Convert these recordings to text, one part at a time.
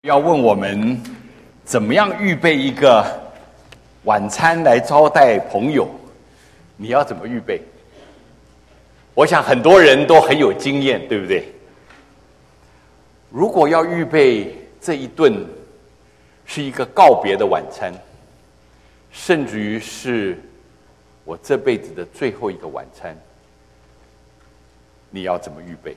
要问我们怎么样预备一个晚餐来招待朋友，你要怎么预备？我想很多人都很有经验，对不对？如果要预备这一顿是一个告别的晚餐，甚至于是我这辈子的最后一个晚餐，你要怎么预备？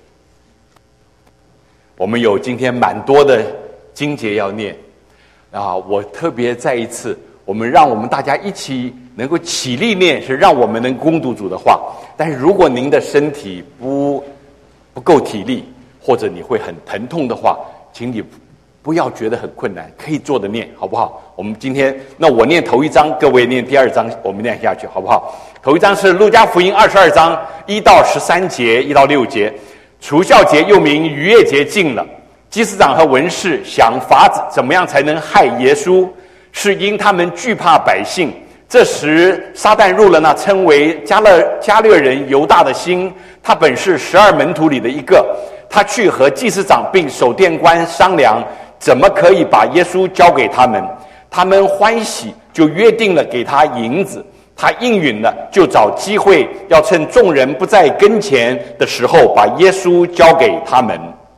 我们有今天蛮多的经节要念啊！我特别再一次，让我们大家一起能够起立念，是让我们能攻读主的话。但是如果您的身体不够体力，或者你会很疼痛的话，请你不要觉得很困难，可以坐着念，好不好？我们今天，那我念头一章，各位念第二章，我们念下去，好不好？头一章是路加福音22章1到13节，1到6节。除酵节又名逾越节近了，祭司长和文士想法子怎么样才能害耶稣，是因他们惧怕百姓。这时撒旦入了那称为加略人犹大的心，他本是12门徒里的一个。他去和祭司长并守殿官商量，怎么可以把耶稣交给他们。他们欢喜，就约定了给他银子。他应允了，就找机会要趁众人不在跟前的时候，把耶稣交给他们。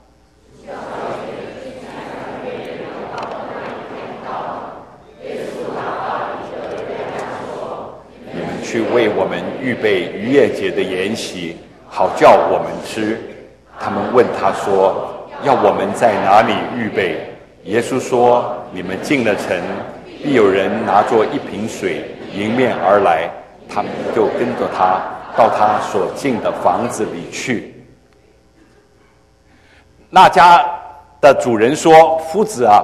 你们去为我们预备逾越节的筵席，好叫我们吃。他们问他说：要我们在哪里预备？耶稣说：你们进了城，必有人拿着一瓶水迎面而来，他们就跟着他到他所进的房子里去。那家的主人说：夫子啊，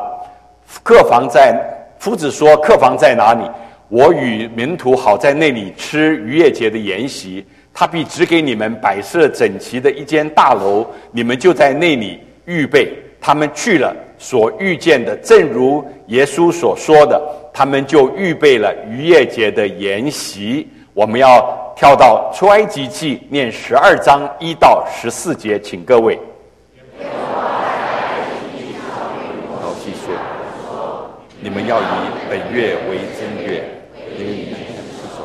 夫子说：客房在哪里？我与门徒好在那里吃逾越节的筵席。他必指给你们摆设整齐的一间大楼，你们就在那里预备。他们去了，所遇见的正如耶稣所说的，他们就预备了逾越节的筵席。我们要跳到出埃及记念12章1到14节，请各位。好，继续。你们要以本月为正月，因为你们是说。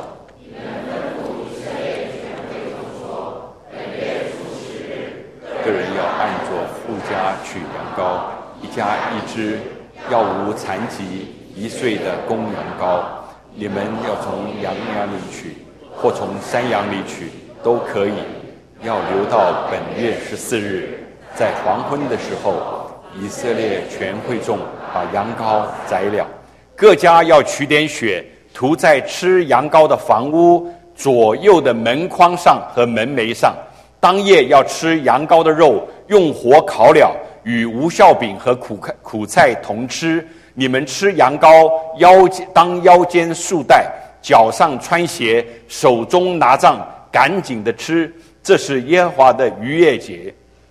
个人要按着富家取羊羔，一家一只，要无残疾1岁的公羊羔。你们要从羊那里取，或从山羊里取，都可以。要留到本月14日，在黄昏的时候，以色列全会众把羊羔宰了。各家要取点血，涂在吃羊羔的房屋左右的门框上和门楣上。当夜要吃羊羔的肉，用火烤了，与无酵饼和苦菜同吃。你们吃羊羔，当腰间束带，脚上穿鞋，手中拿杖，赶紧的吃，这是耶和华的逾越节。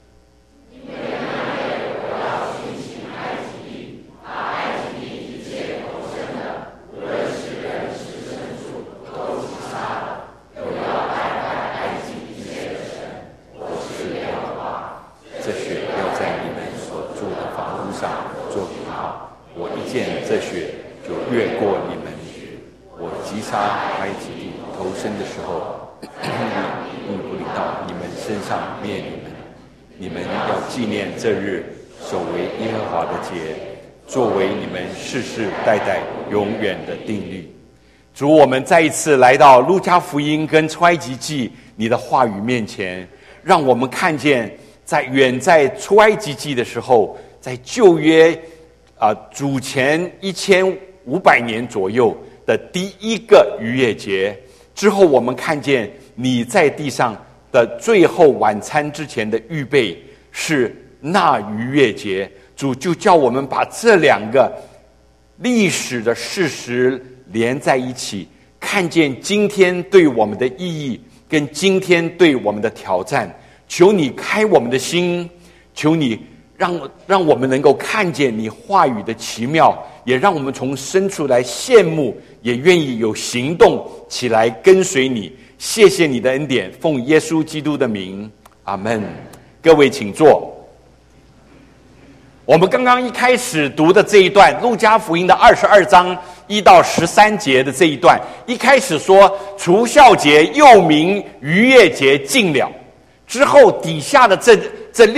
这血就越过你们。我击杀埃及地投生的时候，并不临到你们身上灭你们。你们要纪念这日，守为耶和华的节，作为你们世世代代永远的定律。主，我们再一次来到路加福音跟出埃及记你的话语面前，让我们看见远在出埃及记的时候，在旧约主前1500年左右的第一个逾越节之后，我们看见你在地上的最后晚餐之前的预备是那逾越节。主就叫我们把这两个历史的事实连在一起，看见今天对我们的意义跟今天对我们的挑战。求你开我们的心，求你让我们能够看见你话语的奇妙，也让我们从深处来羡慕，也愿意有行动起来跟随你。谢谢你的恩典，奉耶稣基督的名，阿们。各位请坐。 我们刚刚一开始读的这一段，路加福音的22章1到13节的这一段，一开始说除酵节又名逾越节近了，之后底下的这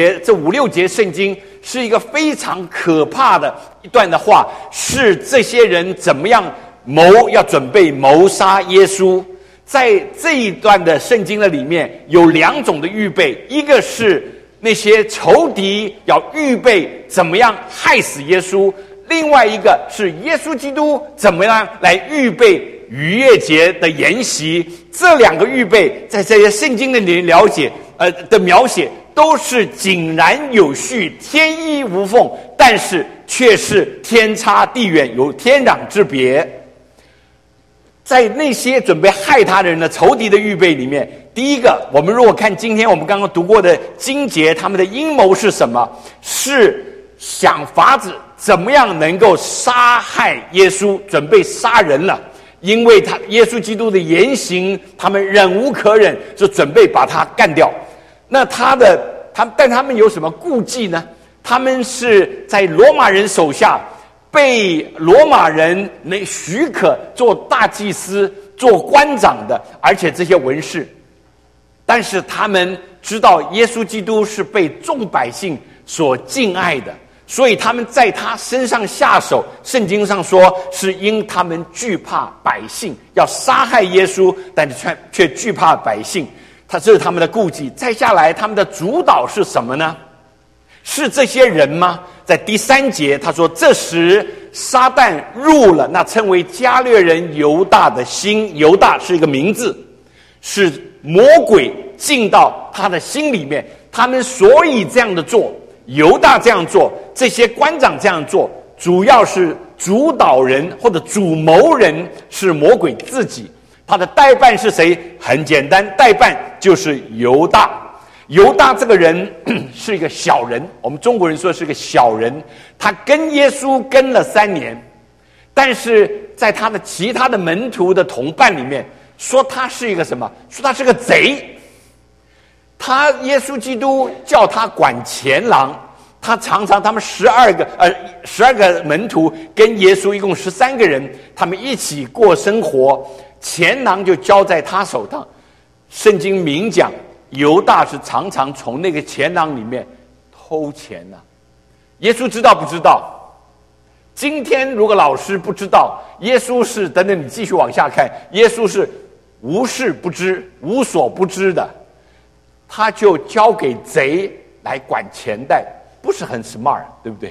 5、6节圣经是一个非常可怕的一段的话，是这些人怎么样要准备谋杀耶稣。在这一段的圣经的里面有2种的预备，一个是那些仇敌要预备怎么样害死耶稣，另外一个是耶稣基督怎么样来预备逾越节的筵席。这2个预备在这些圣经的里的描写都是井然有序，天衣无缝，但是却是天差地远，有天壤之别。在那些准备害他的人的仇敌的预备里面，第一个，我们如果看今天我们刚刚读过的经节，他们的阴谋是什么？是想法子怎么样能够杀害耶稣，准备杀人了。因为耶稣基督的言行，他们忍无可忍，就准备把他干掉。那但他们有什么顾忌呢？他们是在罗马人手下，被罗马人许可做大祭司、做官长的，而且这些文士。但是他们知道耶稣基督是被众百姓所敬爱的，所以他们在他身上下手，圣经上说是因他们惧怕百姓，要杀害耶稣，但是却惧怕百姓，这是他们的顾忌。再下来他们的主导是什么呢？是这些人吗？在第3节他说，这时撒旦入了那称为加略人犹大的心。犹大是一个名字，是魔鬼进到他的心里面。他们所以这样的做，犹大这样做，这些官长这样做，主要是主导人或者主谋人是魔鬼自己。他的代办是谁？很简单，代办就是犹大。犹大这个人是一个小人，我们中国人说是个小人。他跟耶稣跟了3年，但是在他的其他的门徒的同伴里面说他是一个什么？说他是个贼。耶稣基督叫他管钱囊，他常常他们12个门徒跟耶稣一共13个人，他们一起过生活，钱囊就交在他手上。圣经明讲犹大是常常从那个钱囊里面偷钱啊。耶稣知道不知道？今天如果老师不知道，耶稣是等等，你继续往下看，耶稣是无事不知、无所不知的，他就交给贼来管钱袋，不是很 smart， 对不对？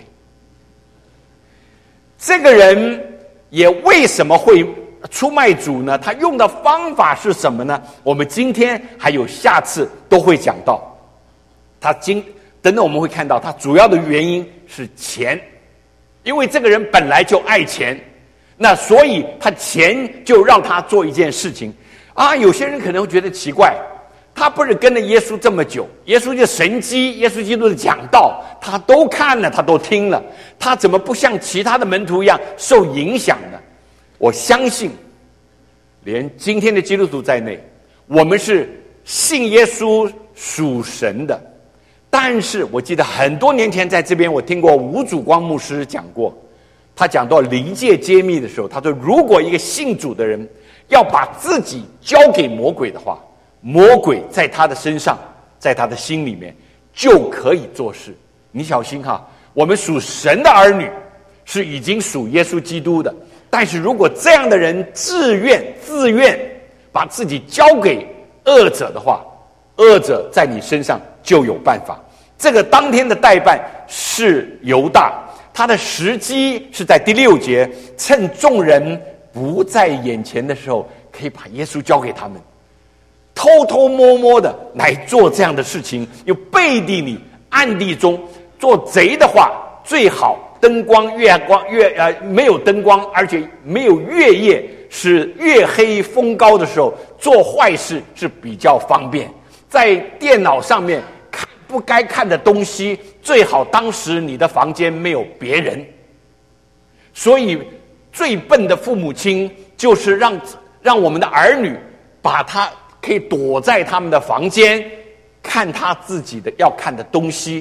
这个人也为什么会出卖主呢？他用的方法是什么呢？我们今天还有下次都会讲到。等等我们会看到他主要的原因是钱，因为这个人本来就爱钱，那所以他钱就让他做一件事情啊。有些人可能会觉得奇怪，他不是跟了耶稣这么久，耶稣的神迹，耶稣基督的讲道他都看了，他都听了，他怎么不像其他的门徒一样受影响呢？我相信连今天的基督徒在内，我们是信耶稣属神的。但是我记得很多年前在这边我听过吴祖光牧师讲过，他讲到灵界揭秘的时候，他说如果一个信主的人要把自己交给魔鬼的话，魔鬼在他的身上，在他的心里面就可以做事。你小心哈，我们属神的儿女是已经属耶稣基督的，但是如果这样的人自愿把自己交给恶者的话，恶者在你身上就有办法。这个当天的代办是犹大，他的时机是在第6节，趁众人不在眼前的时候，可以把耶稣交给他们，偷偷摸摸的来做这样的事情，又背地里暗地中做贼的话，最好灯光没有灯光，而且没有月夜，是月黑风高的时候做坏事是比较方便。在电脑上面看不该看的东西，最好当时你的房间没有别人。所以最笨的父母亲就是让我们的儿女把他可以躲在他们的房间看他自己的要看的东西。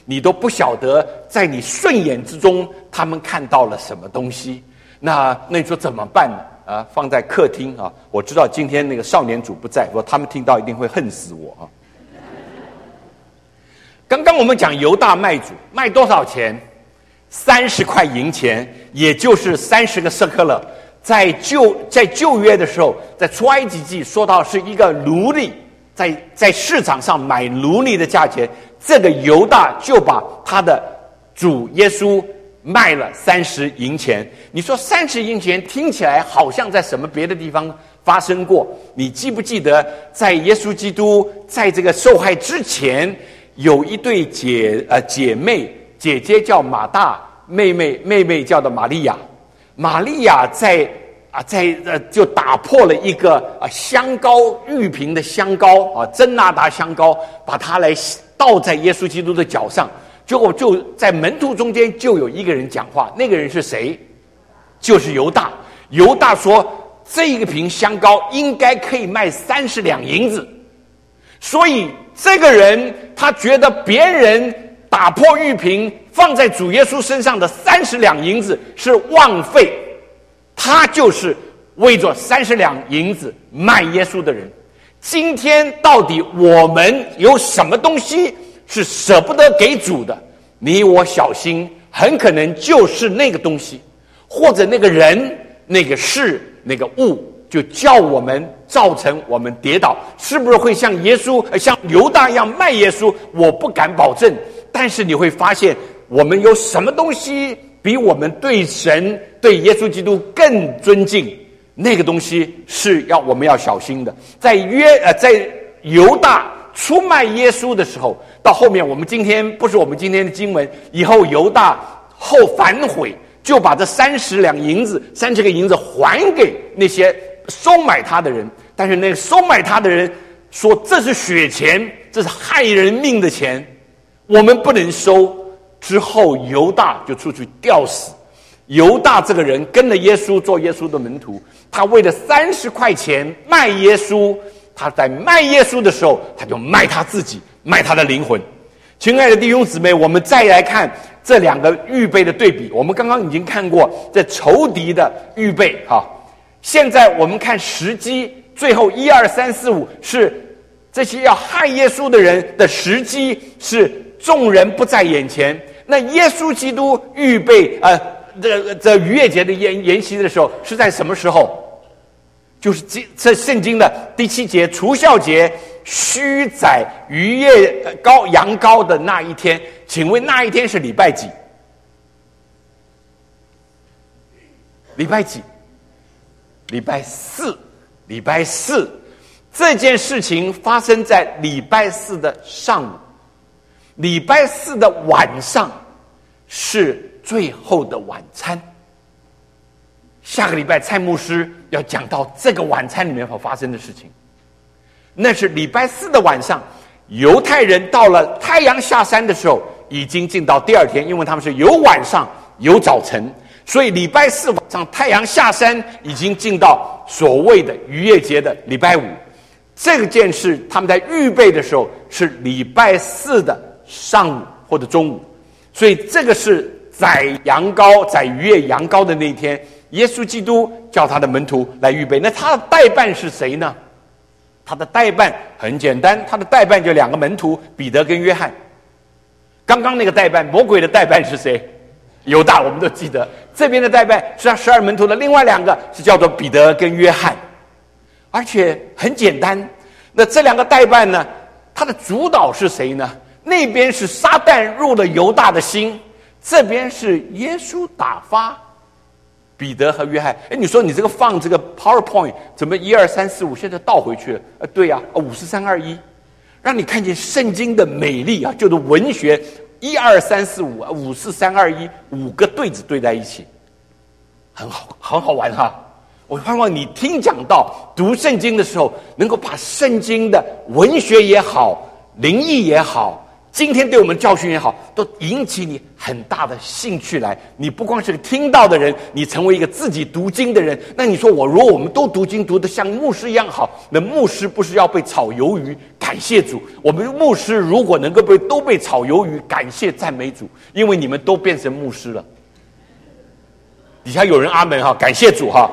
你都不晓得在你顺眼之中他们看到了什么东西。那你说怎么办呢？放在客厅啊，我知道今天那个少年组不在，不过他们听到一定会恨死我啊。刚刚我们讲犹大卖主，卖多少钱？30块银钱，也就是30个舍客勒。在旧约的时候，在出埃及记说到是一个奴隶在市场上买奴隶的价钱，这个犹大就把他的主耶稣卖了30银钱。你说30银钱听起来好像在什么别的地方发生过？你记不记得在耶稣基督在这个受害之前，有一对姐妹，姐姐叫马大，妹妹叫的玛利亚。玛利亚就打破了一个香膏玉瓶的香膏真拿达香膏，把它来倒在耶稣基督的脚上。结果就在门徒中间就有一个人讲话，那个人是谁？就是犹大。犹大说这一瓶香膏应该可以卖30两银子，所以这个人他觉得别人打破玉瓶放在主耶稣身上的30两银子是枉费，他就是为着30两银子卖耶稣的人。今天到底我们有什么东西是舍不得给主的？你我小心，很可能就是那个东西，或者那个人、那个事、那个物，就叫我们造成我们跌倒。是不是会像像犹大一样卖耶稣？我不敢保证，但是你会发现，我们有什么东西比我们对神、对耶稣基督更尊敬？那个东西是我们要小心的。在犹大出卖耶稣的时候，到后面我们今天不是我们今天的经文，以后犹大后反悔，就把这30个银子还给那些收买他的人。但是那个收买他的人说这是血钱，这是害人命的钱，我们不能收。之后犹大就出去吊死。犹大这个人跟了耶稣，做耶稣的门徒，他为了30块钱卖耶稣。他在卖耶稣的时候，他就卖他自己，卖他的灵魂。亲爱的弟兄姊妹，我们再来看这两个预备的对比。我们刚刚已经看过这仇敌的预备现在我们看时机，最后1、2、3、4、5是这些要害耶稣的人的时机，是众人不在眼前。那耶稣基督预备这逾越节的筵席的时候是在什么时候？就是这圣经的第7节，除酵节须宰逾越羊羔的那一天。请问那一天是礼拜几？礼拜几？礼拜四。礼拜四。这件事情发生在礼拜4的上午，礼拜4的晚上是最后的晚餐。下个礼拜蔡牧师要讲到这个晚餐里面所发生的事情。那是礼拜4的晚上，犹太人到了太阳下山的时候已经进到第二天，因为他们是有晚上有早晨，所以礼拜4晚上太阳下山已经进到所谓的逾越节的礼拜5。这件事他们在预备的时候是礼拜4的上午或者中午，所以这个是宰逾越羊羔的那一天，耶稣基督叫他的门徒来预备。那他的代办是谁呢？他的代办很简单，他的代办就2个门徒，彼得跟约翰。刚刚那个代办，魔鬼的代办是谁？犹大，我们都记得。这边的代办是他12门徒的另外2个是叫做彼得跟约翰。而且很简单，那这2个代办呢，他的主导是谁呢？那边是撒旦入了犹大的心，这边是耶稣打发彼得和约翰。你说你这个放这个 PowerPoint 怎么1、2、3、4、5现在倒回去了？对呀，5、4、3、2、1，让你看见圣经的美丽啊，就是文学1、2、3、4、5、5、4、3、2、1，5个对子对在一起，很好玩哈。我盼望你听讲道、读圣经的时候，能够把圣经的文学也好、灵异也好、今天对我们教训也好，都引起你很大的兴趣来。你不光是个听到的人，你成为一个自己读经的人。那你说如果我们都读经读得像牧师一样好，那牧师不是要被炒鱿鱼赶感谢主。我们牧师如果能够都被炒鱿鱼，感谢赞美主，因为你们都变成牧师了。底下有人阿门哈，感谢主哈。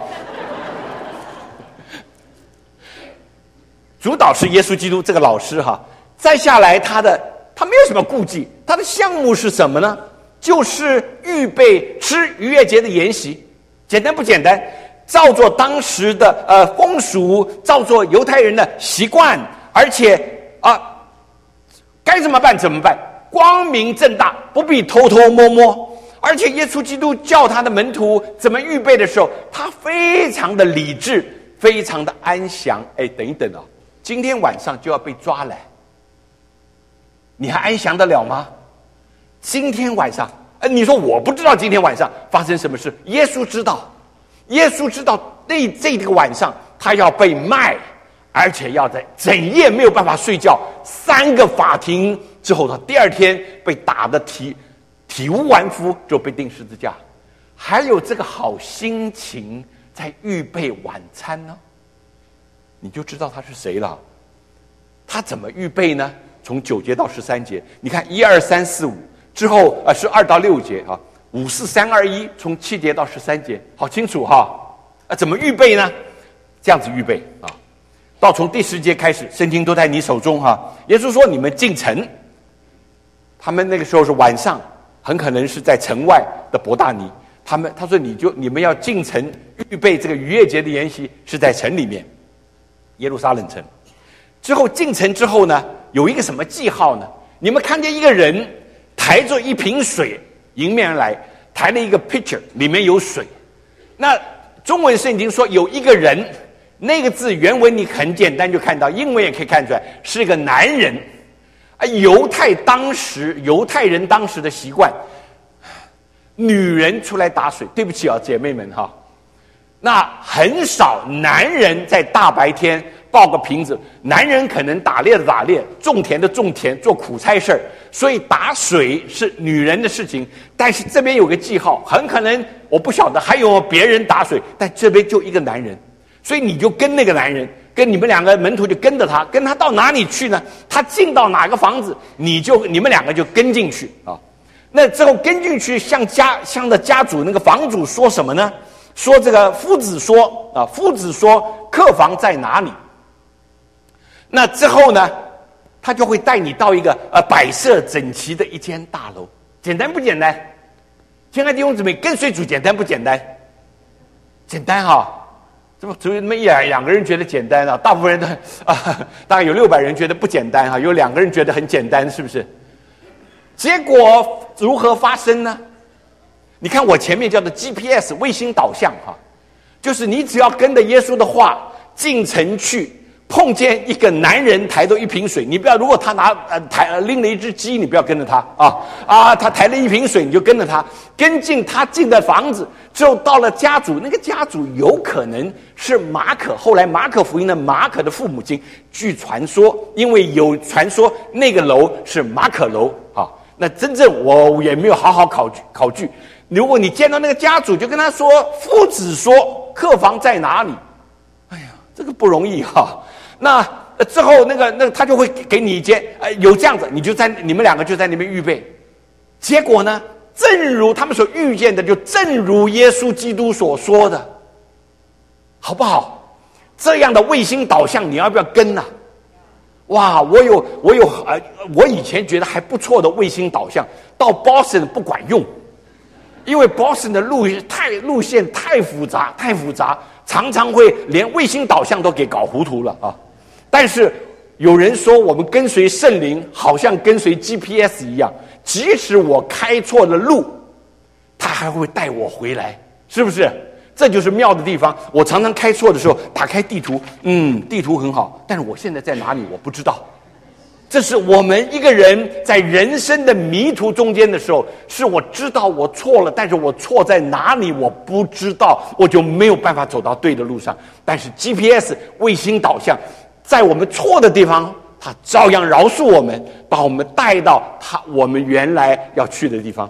主导是耶稣基督这个老师哈，再下来他没有什么顾忌，他的项目是什么呢？就是预备吃逾越节的筵席，简单不简单？照做当时的风俗，照做犹太人的习惯，而且该怎么办怎么办，光明正大，不必偷偷摸摸。而且耶稣基督叫他的门徒怎么预备的时候，他非常的理智，非常的安详。等一等啊，今天晚上就要被抓来，你还安详得了吗？今天晚上，你说我不知道今天晚上发生什么事，耶稣知道，耶稣知道这个晚上他要被卖，而且要在整夜没有办法睡觉，3个法庭之后，他第二天被打得体无完肤，就被钉十字架，还有这个好心情在预备晚餐呢，你就知道他是谁了。他怎么预备呢？从9节到13节，你看1、2、3、4、5之后是2到6节啊，5、4、3、2、1，从7节到13节，好清楚哈。怎么预备呢？这样子预备啊，到从第10节开始，圣经都在你手中哈。耶稣说：“你们进城。”他们那个时候是晚上，很可能是在城外的伯大尼。他说：“你们要进城预备这个逾越节的筵席，是在城里面，耶路撒冷城。”之后进城之后呢，有一个什么记号呢？你们看见一个人抬着一瓶水迎面而来，抬了一个 pitcher， 里面有水。那中文圣经说有一个人，那个字原文你很简单就看到，英文也可以看出来是一个男人。犹太人当时的习惯，女人出来打水，对不起啊，姐妹们哈，那很少男人在大白天抱个瓶子，男人可能打猎的打猎，种田的种田，做苦差事，所以打水是女人的事情。但是这边有个记号，很可能我不晓得还有别人打水，但这边就一个男人，所以你就跟那个男人，跟你们2个门徒就跟着他，跟他到哪里去呢？他进到哪个房子，你们2个就跟进去啊。那之后跟进去，向着家主那个房主说什么呢？说这个夫子说客房在哪里？那之后呢，他就会带你到一个摆设整齐的一间大楼。简单不简单？亲爱的弟兄姊妹，跟随主简单不简单？简单哈。这么只有那么2个人觉得简单啊，大部分人都大概有600人觉得不简单哈，有2个人觉得很简单，是不是？结果如何发生呢？你看我前面叫的 GPS 卫星导向哈，就是你只要跟着耶稣的话进城去，碰见一个男人抬着一瓶水，你不要，如果他拎了一只鸡，你不要跟着他他抬了一瓶水，你就跟着他，跟进他进的房子之后，到了家主，那个家主有可能是马可，后来马可福音的马可的父母亲。据传说，因为有传说那个楼是马可楼啊，那真正我也没有好好考据。如果你见到那个家主，就跟他说：“夫子说客房在哪里？”哎呀，这个不容易哈。那之后那个他就会给你一间有这样子，你们2个就在那边预备。结果呢，正如他们所预见的，就正如耶稣基督所说的，好不好？这样的卫星导向你要不要跟呢？哇，我以前觉得还不错的卫星导向，到 Boston 不管用，因为 Boston 的路线太复杂，常常会连卫星导向都给搞糊涂了啊。但是有人说，我们跟随圣灵好像跟随 GPS 一样，即使我开错了路，他还会带我回来，是不是？这就是妙的地方。我常常开错的时候，打开地图，地图很好，但是我现在在哪里我不知道。这是我们一个人在人生的迷途中间的时候，是我知道我错了，但是我错在哪里我不知道，我就没有办法走到对的路上。但是 GPS 卫星导向，在我们错的地方，它照样饶恕我们，把我们带到我们原来要去的地方。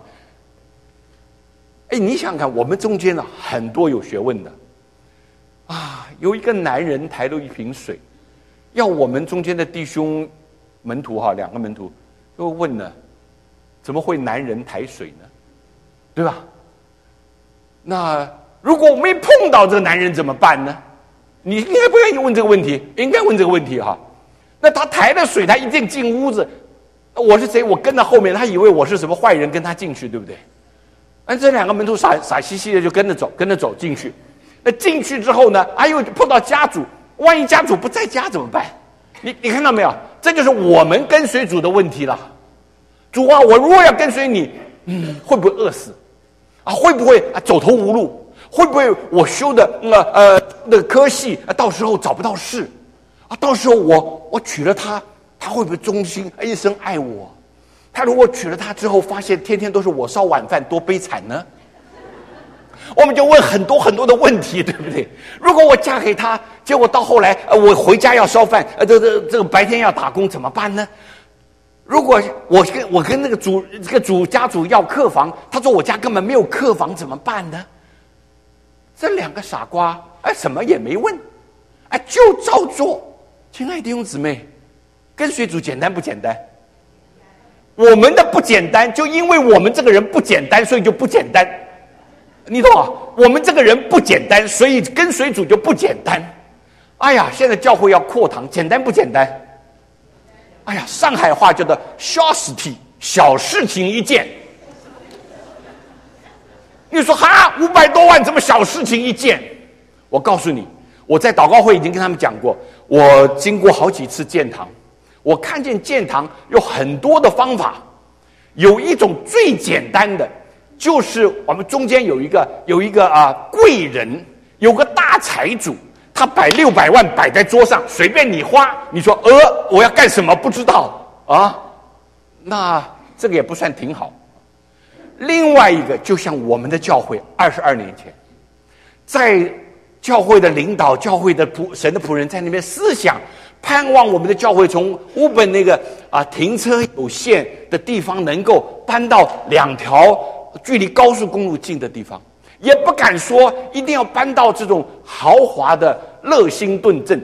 你想想看，我们中间很多有学问的有一个男人抬了一瓶水， 要我们中间的弟兄门徒哈，两个门徒就问呢，怎么会男人抬水呢？对吧？那如果我没碰到这个男人怎么办呢？你应该不愿意问这个问题，应该问这个问题哈。那他抬了水，他一定进屋子，我是谁？我跟在后面，他以为我是什么坏人，跟他进去，对不对？这两个门徒傻兮兮的就跟着走进去。那进去之后呢，又碰到家主，万一家主不在家怎么办？你看到没有？这就是我们跟随主的问题了。主啊，我如果要跟随你，会不会饿死？会不会走投无路？会不会我修的那个科系到时候找不到事？到时候我娶了她，她会不会忠心一生爱我？她如果娶了她之后，发现天天都是我烧晚饭，多悲惨呢？我们就问很多很多的问题，对不对？如果我嫁给他，结果到后来我回家要烧饭，这个白天要打工怎么办呢？如果我跟那个主家主要客房，他说我家根本没有客房，怎么办呢？这两个傻瓜什么也没问，就照做。亲爱的弟兄姊妹，跟随主简单不简单？我们的不简单，就因为我们这个人不简单，所以就不简单。你懂吗？我们这个人不简单，所以跟随主就不简单。现在教会要扩堂，简单不简单？上海话叫做小事体，小事情一件。你说500多万怎么小事情一件？我告诉你，我在祷告会已经跟他们讲过，我经过好几次建堂，我看见建堂有很多的方法，有一种最简单的，就是我们中间有一个贵人，有个大财主，他摆600万摆在桌上，随便你花。你说我要干什么？不知道那这个也不算挺好。另外一个就像我们的教会22年前，在教会的领导、教会的神的仆人在那边思想，盼望我们的教会从乌本那个停车有限的地方能够搬到2条距离高速公路近的地方，也不敢说一定要搬到这种豪华的乐辛顿镇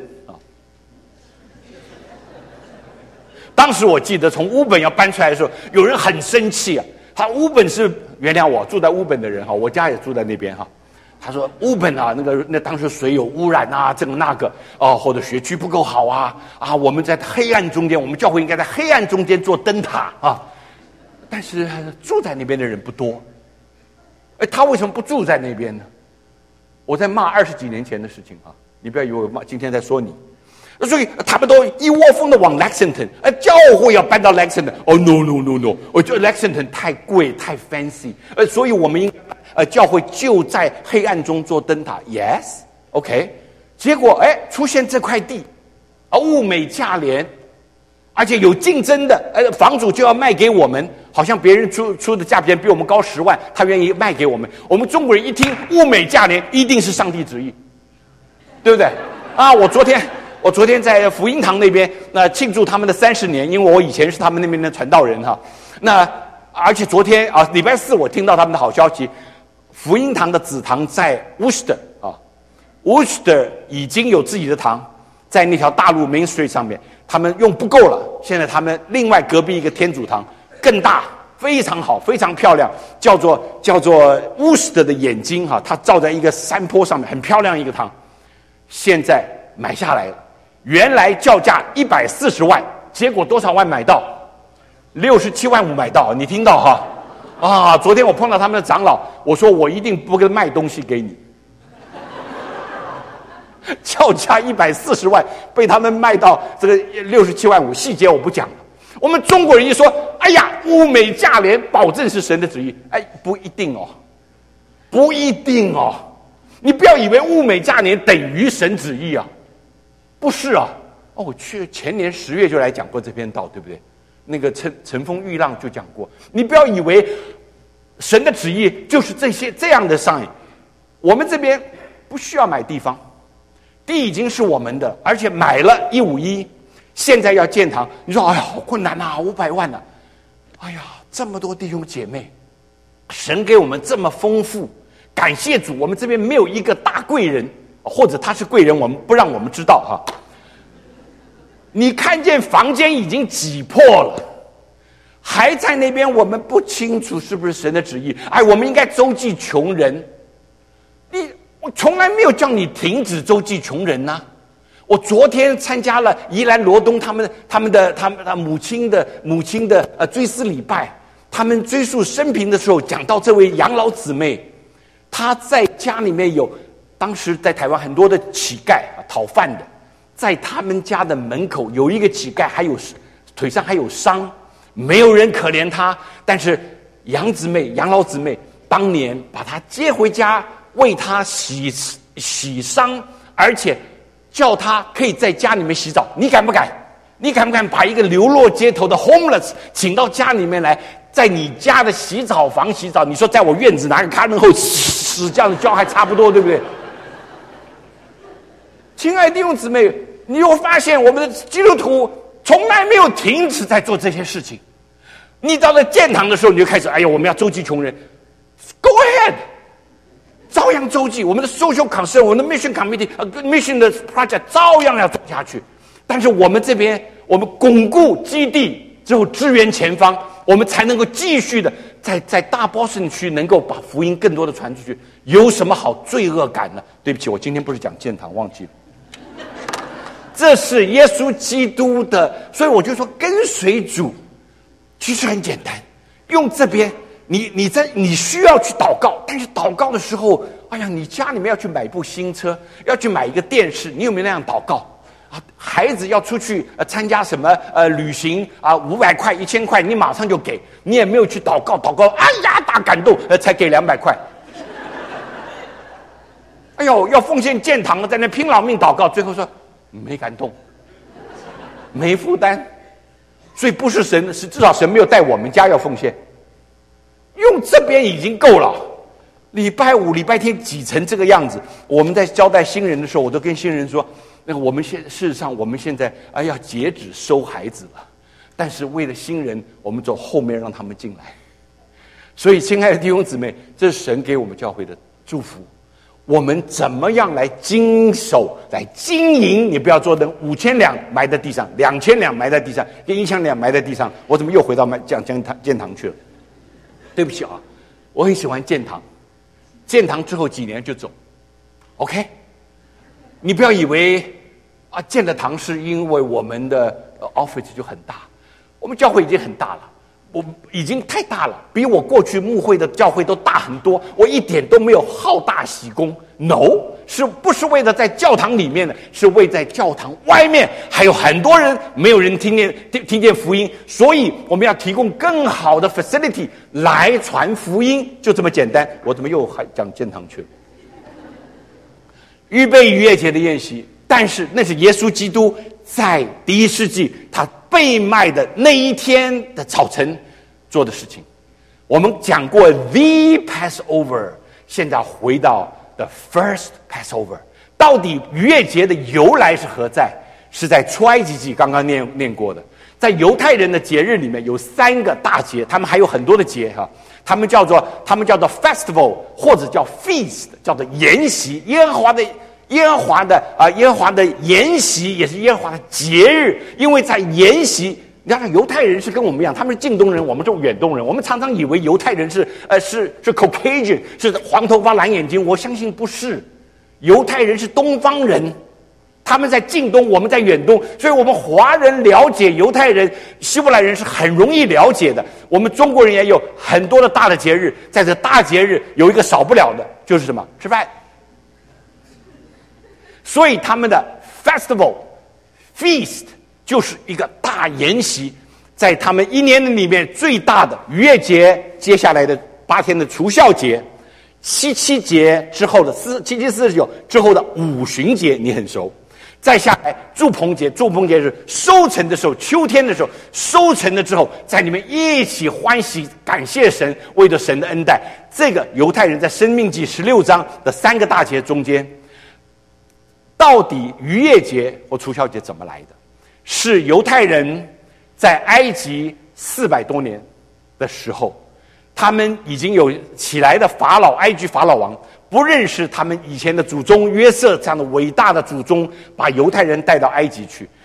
当时我记得从乌本要搬出来的时候，有人很生气他乌本是原谅我住在乌本的人我家也住在那边他说乌本那当时水有污染这个那个或者学区不够好我们在黑暗中间，我们教会应该在黑暗中间做灯塔但是住在那边的人不多。他为什么不住在那边呢？我在骂20几年前的事情你不要以为我今天在说你。所以他们都一窝蜂的往 Lexington， 教会要搬到 Lexington。no， 我觉得 Lexington 太贵太 fancy， 所以我们应该教会就在黑暗中做灯塔。Yes，OK， 结果出现这块地物美价廉，而且有竞争的房主就要卖给我们，好像别人出的价钱比我们高10万，他愿意卖给我们。我们中国人一听物美价廉，一定是上帝旨意，对不对？我昨天在福音堂那边庆祝他们的30年，因为我以前是他们那边的传道人而且昨天礼拜4我听到他们的好消息，福音堂的子堂在 Worcester 已经有自己的堂，在那条大路 Main Street 上面，他们用不够了，现在他们另外隔壁一个天主堂更大，非常好，非常漂亮，叫做 Worcester 的眼睛它照在一个山坡上面，很漂亮一个堂，现在买下来了。原来叫价140万，结果多少万买到？67万5买到，你听到昨天我碰到他们的长老，我说我一定不跟卖东西给你。叫价140万，被他们卖到这个67万5，细节我不讲了。我们中国人一说，物美价廉，保证是神的旨意，不一定不一定你不要以为物美价廉等于神旨意不是我去前年10月就来讲过这篇道，对不对？那个乘风御浪就讲过。你不要以为神的旨意就是这样的上瘾。我们这边不需要买地方，地已经是我们的，而且买了151，现在要建堂，你说好困难500万这么多弟兄姐妹，神给我们这么丰富，感谢主，我们这边没有一个大贵人，或者他是贵人，我们不让我们知道你看见房间已经挤破了，还在那边，我们不清楚是不是神的旨意。我们应该周济穷人。我从来没有叫你停止周济穷人呐。我昨天参加了宜兰罗东他们母亲的追思礼拜，他们追溯生平的时候，讲到这位养老姊妹，她在家里面有，当时在台湾很多的乞丐讨饭的，在他们家的门口有一个乞丐，还有腿上还有伤，没有人可怜他，但是养老姊妹当年把他接回家，为他洗伤，而且叫他可以在家里面洗澡。你敢不敢？你敢不敢把一个流落街头的 homeless 请到家里面来，在你家的洗澡房洗澡？你说在我院子拿个卡门后屎这样子教还差不多，对不对？亲爱的弟兄姊妹，你会发现我们的基督徒从来没有停止在做这些事情。你到了建堂的时候，你就开始我们要周济穷人。 Go ahead， 照样周济。我们的 social concern， 我们的 mission committee、mission 的 project 照样要走下去。但是我们这边，我们巩固基地之后，支援前方，我们才能够继续的在大 Boston 区能够把福音更多的传出去。有什么好罪恶感呢？对不起，我今天不是讲建堂，忘记了。这是耶稣基督的，所以我就说跟随主其实很简单。用这边，你需要去祷告，但是祷告的时候，你家里面要去买一部新车，要去买一个电视，你有没有那样祷告？孩子要出去参加什么旅行500块1000块，你马上就给，你也没有去祷告，大感动才给200块。要奉献建堂了，在那拼老命祷告，最后说没感动，没负担，所以不是神，是至少神没有带我们家要奉献，用这边已经够了。礼拜五、礼拜天挤成这个样子，我们在交代新人的时候，我都跟新人说，我们事实上我们现在要截止收孩子了，但是为了新人，我们走后面让他们进来。所以，亲爱的弟兄姊妹，这是神给我们教会的祝福。我们怎么样来经手、来经营？你不要做等5000两埋在地上，2000两埋在地上，跟1000两埋在地上。我怎么又回到建堂去了？对不起啊，我很喜欢建堂。建堂之后几年就走 ，OK？ 你不要以为建了堂是因为我们的office 就很大，我们教会已经很大了。我已经太大了，比我过去牧会的教会都大很多。我一点都没有好大喜功 ，no， 是不是为了在教堂里面的？是为在教堂外面还有很多人没有人听见福音，所以我们要提供更好的 facility 来传福音，就这么简单。我怎么又还讲建堂去了？预备逾越节的宴席，但是那是耶稣基督在第1世纪他被卖的那一天的早晨做的事情。我们讲过 the Passover， 现在回到 the first Passover。到底逾越节的由来是何在？是在出埃及记刚刚念过的。在犹太人的节日里面有3个大节，他们还有很多的节他们叫做 festival 或者叫 feast， 叫做筵席。耶和华的筵席也是耶和华的节日，因为在筵席，你看犹太人是跟我们一样，他们是近东人，我们是远东人。我们常常以为犹太人是 Caucasian， 是黄头发蓝眼睛，我相信不是，犹太人是东方人，他们在近东，我们在远东，所以我们华人了解犹太人、希伯来人是很容易了解的。我们中国人也有很多的大的节日，在这大节日有一个少不了的，就是什么？吃饭。所以他们的 festival feast 就是一个大筵席，在他们一年里面最大的逾越节，接下来的8天的除酵节，77节之后的77、49之后的五旬节，你很熟。再下来祝棚节是收成的时候，秋天的时候收成了之后，在你们一起欢喜感谢神，为着神的恩待。这个犹太人在申命记16章的3个大节中间，到底逾越节或除酵节怎么来的？是犹太人在埃及400多年的时候，他们已经有起来的埃及法老王不认识他们以前的祖宗约瑟这样的伟大的祖宗，把犹太人带到埃及去。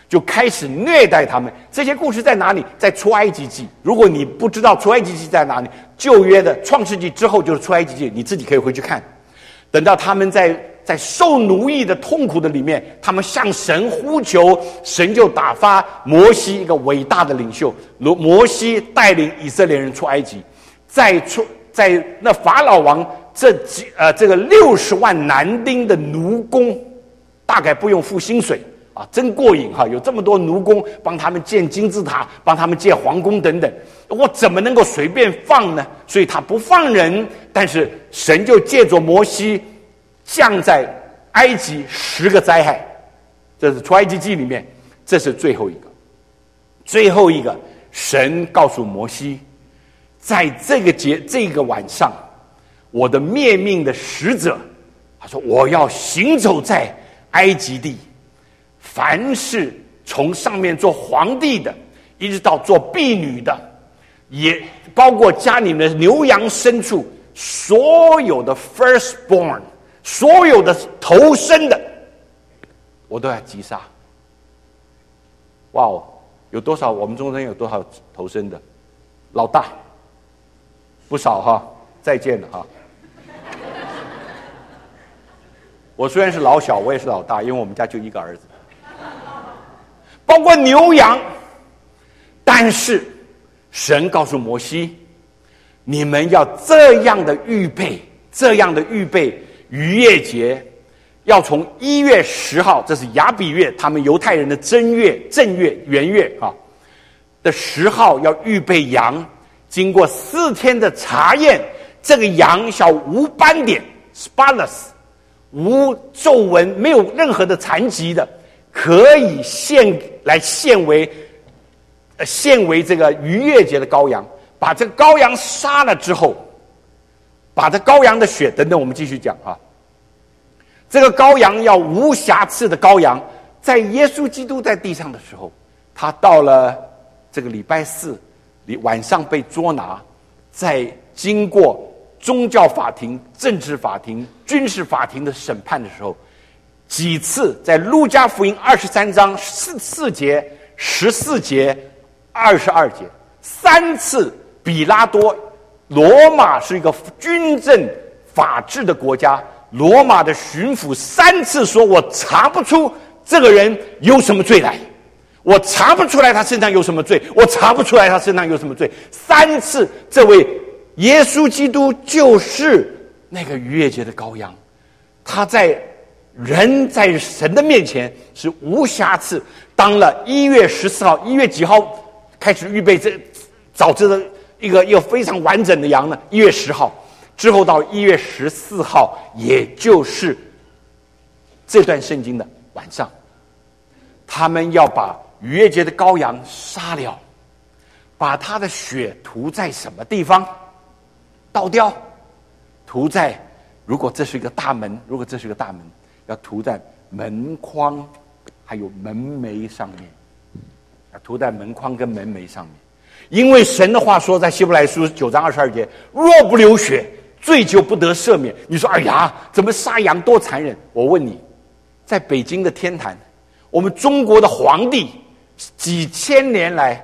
就开始虐待他们。这些故事在哪里？在出埃及记。如果你不知道出埃及记在哪里，旧约的创世纪之后就是出埃及记，你自己可以回去看。等到他们在受奴役的痛苦的里面，他们向神呼求，神就打发摩西，一个伟大的领袖，摩西带领以色列人出埃及。在那法老王这个60万男丁的奴工，大概不用付薪水啊，真过瘾哈！有这么多奴工帮他们建金字塔，帮他们建皇宫等等，我怎么能够随便放呢？所以他不放人，但是神就借着摩西降在埃及10个灾害，这是出埃及记里面，这是最后一个。最后一个，神告诉摩西，在这个晚上，我的灭命的使者，他说我要行走在埃及地，凡是从上面做皇帝的，一直到做婢女的，也包括家里面的牛羊牲畜，所有的 firstborn， 所有的头生的，我都要击杀。哇哦，有多少？我们中间有多少头生的？老大不少哈，再见了哈。我虽然是老小，我也是老大，因为我们家就一个儿子，包括牛羊。但是神告诉摩西，你们要这样的预备逾越节，要从1月10号，这是亚比月，他们犹太人的正月、元月啊的10号，要预备羊，经过4天的查验，这个羊要无斑点 （spotless）， 无皱纹，没有任何的残疾的，可以献为这个逾越节的羔羊。把这个羔羊杀了之后，把这羔羊的血等等，我们继续讲啊。这个羔羊要无瑕疵的羔羊，在耶稣基督在地上的时候，他到了这个礼拜4晚上被捉拿，在经过宗教法庭、政治法庭、军事法庭的审判的时候，几次在路加福音23章4节、14节、22节，3次比拉多，罗马是一个军政法治的国家，罗马的巡抚3次说，我查不出这个人有什么罪来，我查不出来他身上有什么罪，我查不出来他身上有什么罪。3次，这位耶稣基督就是那个逾越节的羔羊，他在神的面前是无瑕疵。当了1月14号，1月几号开始预备找这个一个非常完整的羊呢？1月10号之后到1月14号，也就是这段圣经的晚上，他们要把逾越节的羔羊杀了，把他的血涂在什么地方？倒掉，涂在，如果这是一个大门，要涂在门框还有门楣上面，要涂在门框跟门楣上面。因为神的话说，在希伯来书9章22节，若不流血，罪就不得赦免。你说，哎呀，怎么杀羊多残忍？我问你，在北京的天坛，我们中国的皇帝几千年来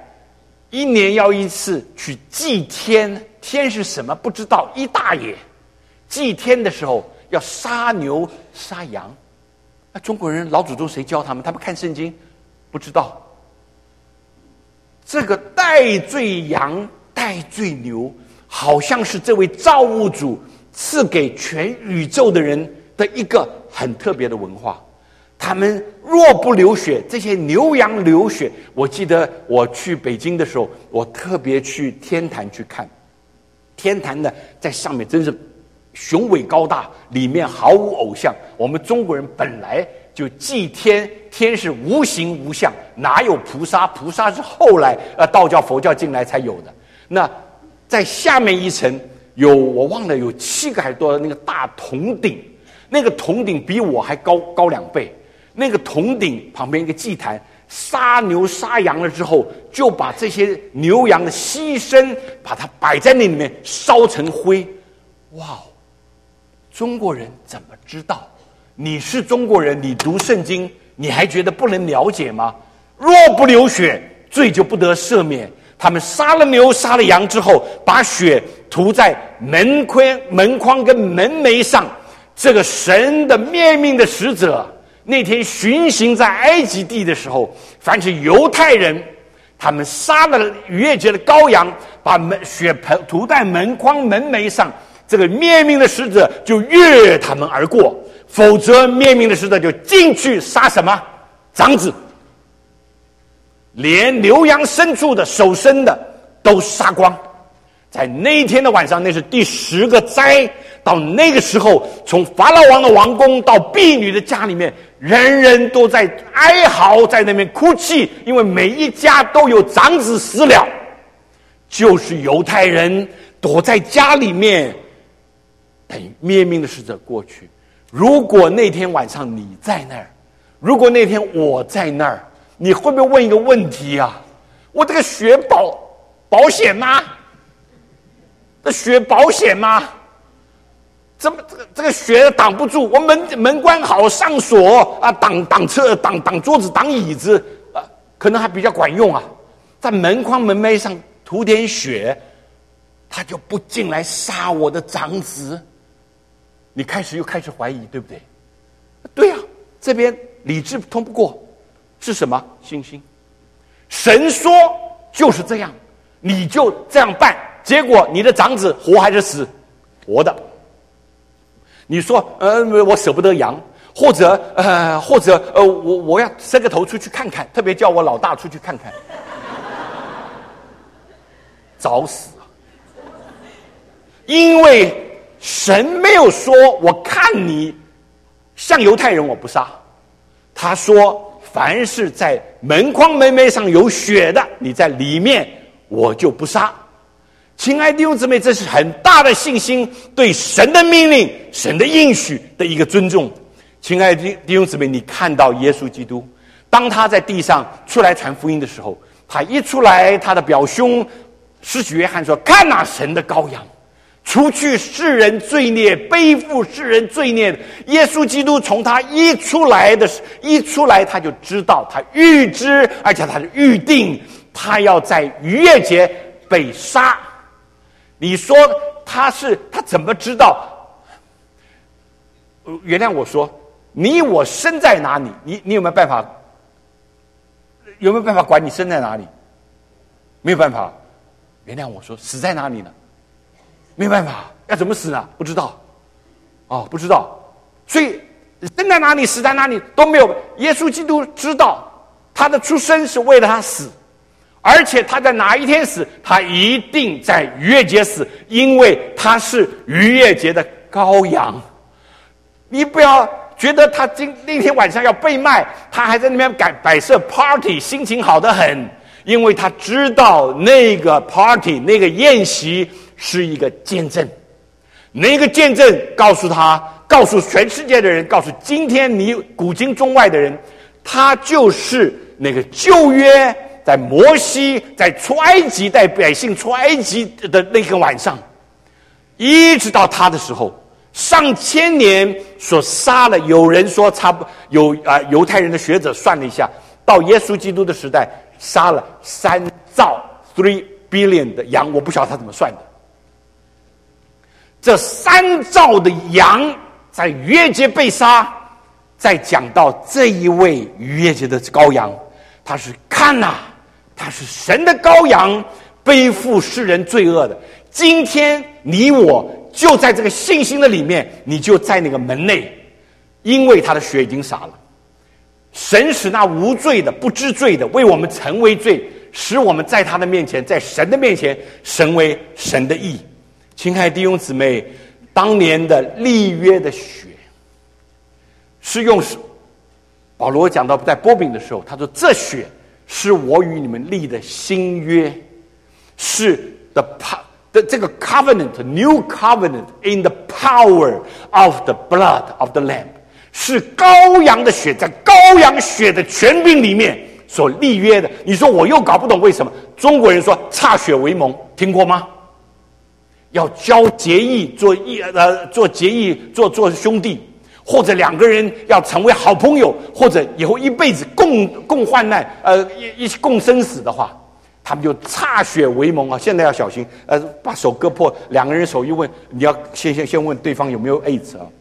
1年要1次去祭天，天是什么不知道，一大爷祭天的时候要杀牛杀羊。那中国人老祖宗谁教他们？他们看圣经不知道。这个代罪羊代罪牛，好像是这位造物主赐给全宇宙的人的一个很特别的文化。他们若不流血，这些牛羊流血。我记得我去北京的时候，我特别去天坛去看，天坛呢在上面真是雄伟高大，里面毫无偶像。我们中国人本来就祭天，天是无形无相，哪有菩萨？菩萨是后来道教佛教进来才有的。那在下面一层我忘了有7个还是多的那个大铜鼎，那个铜鼎比我还高2倍。那个铜鼎旁边一个祭坛，杀牛杀羊了之后，就把这些牛羊的牺牲把它摆在那里面烧成灰。哇，中国人怎么知道？你是中国人，你读圣经，你还觉得不能了解吗？ 若不流血，罪就不得赦免。他们杀了牛杀了羊之后，把血涂在门框跟门楣上。这个神的灭命的使者那天巡行在埃及地的时候，凡是犹太人，他们杀了逾越节的羔羊，把血涂在门框门楣上，这个灭命的使者就越他们而过，否则灭命的使者就进去杀什么？长子，连牛羊牲畜的手生的都杀光。在那一天的晚上，那是第10个灾。到那个时候，从法老王的王宫到婢女的家里面，人人都在哀嚎，在那边哭泣，因为每一家都有长子死了。就是犹太人躲在家里面等灭命的使者过去。如果那天晚上你在那儿，如果那天我在那儿，你会不会问一个问题啊？我这个血保险吗？这血保险吗？怎么这个血挡不住？我门关好，上锁啊，挡车、挡桌子、挡椅子啊，可能还比较管用啊。在门框门楣上涂点血，他就不进来杀我的长子。你又开始怀疑，对不对？对啊，这边理智通不过，是什么？信心。神说就是这样，你就这样办。结果你的长子活还是死？活的。你说我舍不得羊，或者我要伸个头出去看看，特别叫我老大出去看看，找死啊！因为神没有说我看你像犹太人我不杀，他说凡是在门框门楣上有血的，你在里面我就不杀。亲爱的弟兄姊妹，这是很大的信心，对神的命令、神的应许的一个尊重。亲爱的弟兄姊妹，你看到耶稣基督，当他在地上出来传福音的时候，他一出来，他的表兄施洗约翰说：“看哪，神的羔羊，除去世人罪孽，背负世人罪孽的。”耶稣基督从他一出来，他就知道，他预知，而且他是预定，他要在逾越节被杀。你说他怎么知道？原谅我说，你我生在哪里？你有没有办法？有没有办法管你生在哪里？没有办法。原谅我说，死在哪里呢？没有办法。要怎么死呢？不知道。不知道。所以生在哪里，死在哪里都没有。耶稣基督知道，他的出生是为了他死。而且他在哪一天死？他一定在逾越节死，因为他是逾越节的羔羊。你不要觉得他那天晚上要被卖，他还在那边摆设 party， 心情好得很，因为他知道那个 party 那个宴席是一个见证，那个见证告诉全世界的人，告诉今天你古今中外的人，他就是那个旧约。在摩西在出埃及带百姓出埃及的那个晚上，一直到他的时候，上千年所杀了，有人说犹太人的学者算了一下，到耶稣基督的时代杀了3billion 的羊，我不晓得他怎么算的。这3兆的羊在逾越节被杀，再讲到这一位逾越节的羔羊，他是看哪，他是神的羔羊，背负世人罪恶的。今天你我就在这个信心的里面，你就在那个门内，因为他的血已经洒了。神使那无罪的、不知罪的为我们成为罪，使我们在他的面前，在神的面前成为神的义。亲爱的弟兄姊妹，当年的立约的血是用保罗讲到在波饼的时候，他说这血是我与你们立的新约，是这个 covenant new covenant in the power of the blood of the lamb， 是羔羊的血，在羔羊血的权柄里面所立约的。你说我又搞不懂为什么中国人说歃血为盟，听过吗？要交结义，做结义，做兄弟。 或者两个人要成为好朋友，或者以后一辈子共患难，一起共生死的话，他们就歃血为盟啊！现在要小心，把手割破，两个人手一问，你要先问对方有没有 AIDS 啊。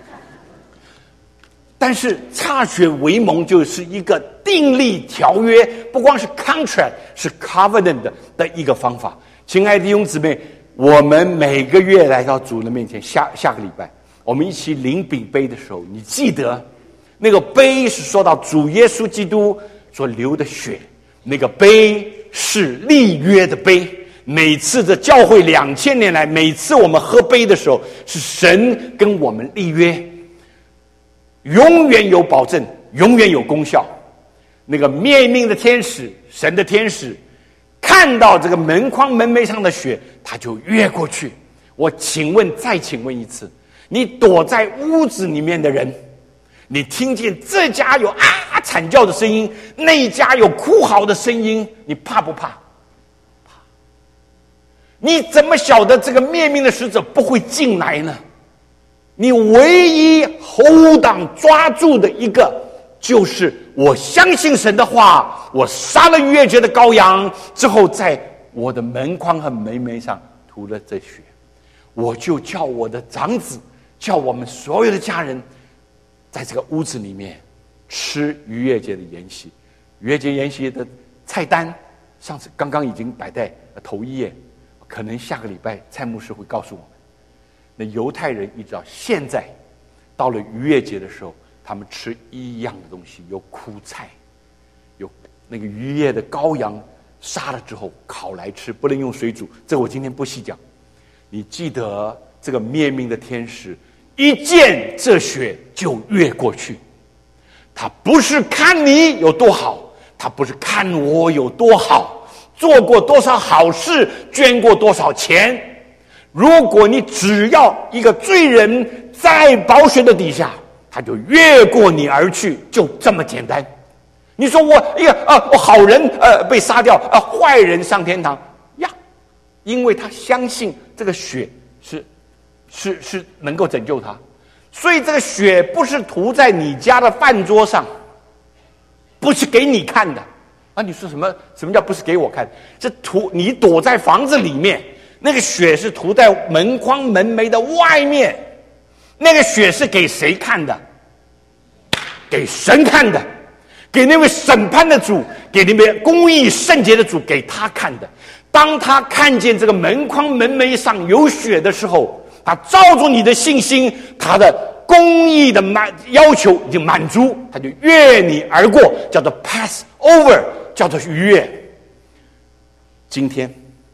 但是歃血为盟就是一个订立条约，不光是 contract， 是 covenant 的一个方法。亲爱的弟兄姊妹，我们每个月来到主的面前，下个礼拜我们一起领饼杯的时候，你记得那个杯是说到主耶稣基督所流的血，那个杯是立约的杯。每次的教会2000年来，每次我们喝杯的时候，是神跟我们立约，永远有保证，永远有功效。那个灭命的天使，神的天使看到这个门框门楣上的血，他就越过去。我再请问一次，你躲在屋子里面的人，你听见这家有惨叫的声音，那家有哭嚎的声音，你怕不怕？怕。你怎么晓得这个灭命的使者不会进来呢？你唯一 hold on 抓住的一个，就是我相信神的话，我杀了逾越节的羔羊之后，在我的门框和门楣上涂了这血，我就叫我的长子，叫我们所有的家人，在这个屋子里面吃逾越节的筵席。逾越节筵席的菜单，上次刚刚已经摆在头一页，可能下个礼拜蔡牧师会告诉我们。那犹太人一直到现在，到了逾越节的时候，他们吃一样的东西，有苦菜，有那个逾越的羔羊杀了之后烤来吃，不能用水煮，这我今天不细讲。你记得这个灭命的天使一见这血就越过去，他不是看你有多好，他不是看我有多好，做过多少好事，捐过多少钱。如果你只要一个罪人在宝血的底下，他就越过你而去，就这么简单。你说我好人被杀掉，坏人上天堂呀，因为他相信这个血是能够拯救他，所以这个血不是涂在你家的饭桌上，不是给你看的啊！你说什么叫不是给我看？这你躲在房子里面。那个血是涂在门框门楣的外面，那个血是给谁看的？给神看的，给那位审判的主，给那位公义圣洁的主，给他看的。当他看见这个门框门楣上有血的时候，他照住你的信心，他的公义的要求已经满足，他就越你而过，叫做 pass over， 叫做逾越。今天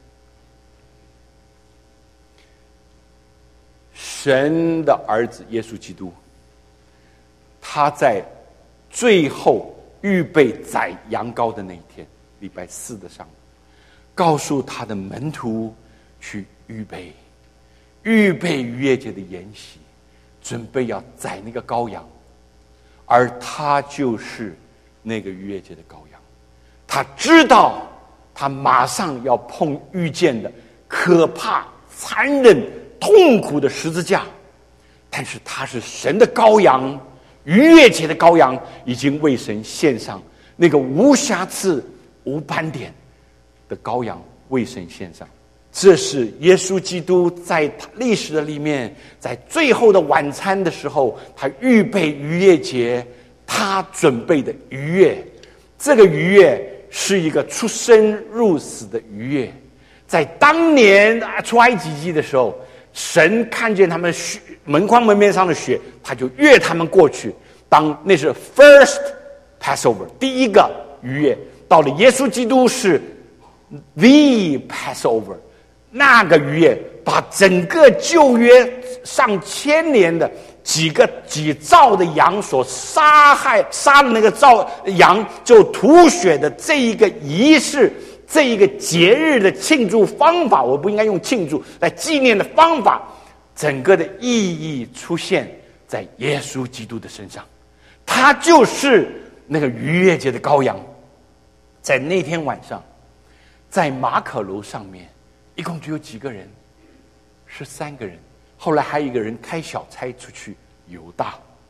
神的儿子耶稣基督，他在最后预备宰羊羔的那一天，礼拜4的上午，告诉他的门徒去预备逾越节的筵席，准备要宰那个羔羊，而他就是那个逾越节的羔羊。他知道他马上要遇见的可怕、残忍、痛苦的十字架，但是他是神的羔羊，逾越节的羔羊已经为神献上，那个无瑕疵无斑点的羔羊为神献上。这是耶稣基督在历史的里面，在最后的晚餐的时候，他预备逾越节，他准备的逾越。这个逾越是一个出生入死的逾越。在当年出埃及记的时候，神看见他们门框门面上的血，他就越他们过去。那是 first Passover， 第一个逾越。到了耶稣基督是 the Passover， 那个逾越把整个旧约上千年的几兆的羊所杀的那个羊就吐血的这一个仪式，这一个节日的庆祝方法，我不应该用庆祝来纪念的方法，整个的意义出现在耶稣基督的身上。他就是那个逾越节的羔羊。在那天晚上，在马可楼上面，一共只有几个人？13个人。后来还有一个人开小差出去犹大，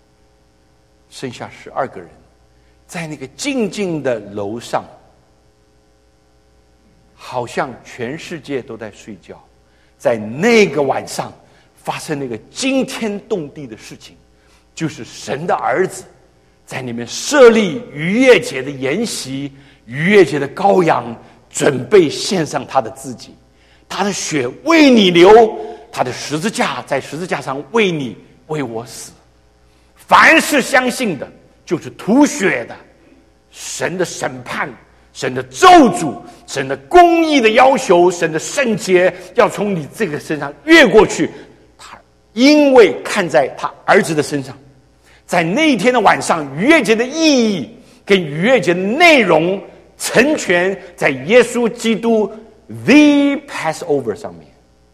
剩下12个人，在那个静静的楼上，好像全世界都在睡觉。在那个晚上发生那个惊天动地的事情，就是神的儿子在那边设立逾越节的筵席，逾越节的羔羊准备献上他的自己，他的血为你流，他的十字架在十字架上为你为我死。凡是相信的，就是吐血的。神的审判，神的咒诅，神的公义的要求，神的圣洁要从你这个身上越过去。他因为看在他儿子的身上，在那一天的晚上，逾越节的意义跟逾越节的内容成全在耶稣基督 The Passover 上面。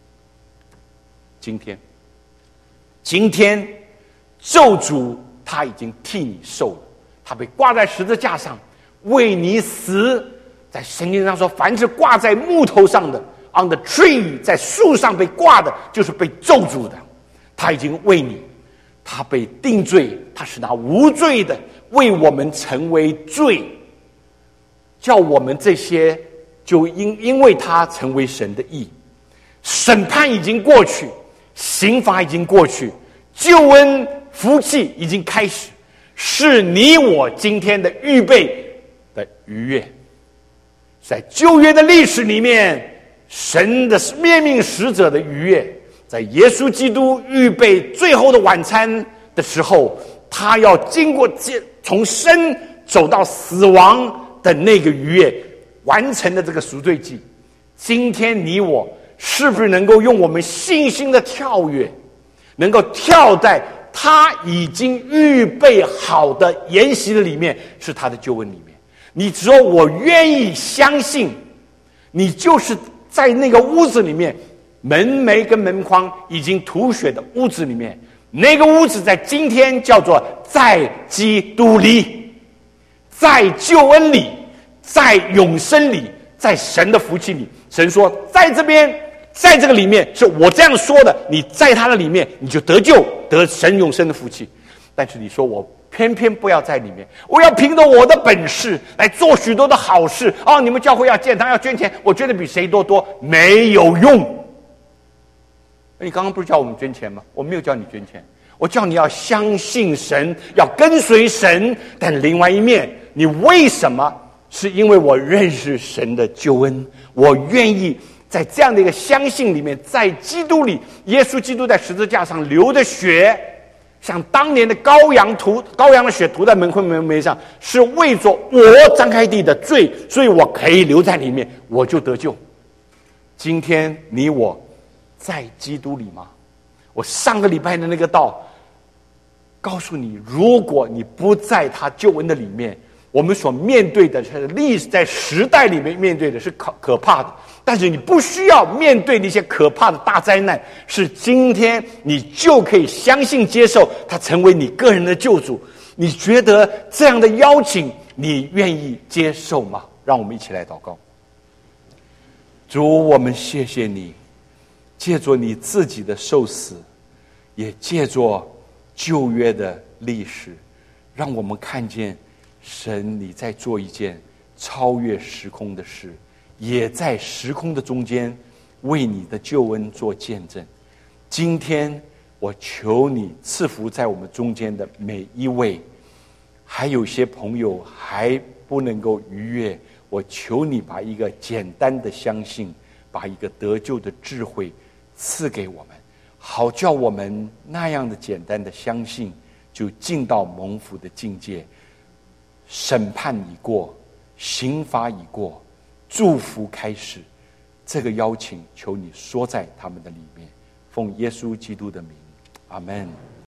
今天咒诅他已经替你受了，他被挂在十字架上为你死。在圣经上说，凡是挂在木头上的 on the tree， 在树上被挂的，就是被咒诅的。他已经为你，他被定罪，他是拿无罪的为我们成为罪，叫我们这些就因为他成为神的义。审判已经过去，刑罚已经过去，救恩福气已经开始，是你我今天的预备的逾越。在旧约的历史里面，神的灭命使者的逾越，在耶稣基督预备最后的晚餐的时候，他要经过从生走到死亡的那个逾越，完成了这个赎罪祭。今天你我是不是能够用我们信心的跳跃，能够跳在他已经预备好的筵席的里面，是他的救恩里面。你只有我愿意相信，你就是在那个屋子里面，门楣跟门框已经吐血的屋子里面，那个屋子在今天叫做在基督里，在救恩里，在永生里，在神的福气里。神说在这边，在这个里面，是我这样说的，你在他的里面你就得救，得神永生的福气。但是你说我偏偏不要在里面，我要凭着我的本事来做许多的好事。你们教会要建堂要捐钱，我捐的比谁多，没有用。你刚刚不是叫我们捐钱吗？我没有叫你捐钱，我叫你要相信神，要跟随神。但另外一面，你为什么？是因为我认识神的救恩，我愿意在这样的一个相信里面，在基督里，耶稣基督在十字架上流的血，像当年的羔羊的血涂在门框门楣上，是为着我张开地的罪，所以我可以留在里面，我就得救。今天你我在基督里吗？我上个礼拜的那个道告诉你，如果你不在他救恩的里面，我们所面对的是历史，在时代里面面对的是可怕的，但是你不需要面对那些可怕的大灾难，是今天你就可以相信接受他成为你个人的救主。你觉得这样的邀请你愿意接受吗？让我们一起来祷告。主，我们谢谢你，借着你自己的受死，也借着旧约的历史，让我们看见神你在做一件超越时空的事，也在时空的中间为你的救恩做见证。今天我求你赐福在我们中间的每一位，还有些朋友还不能够逾越，我求你把一个简单的相信，把一个得救的智慧赐给我们，好叫我们那样的简单的相信，就进到蒙福的境界。审判已过，刑罚已过，祝福开始。这个邀请求你说在他们的里面，奉耶稣基督的名，阿们。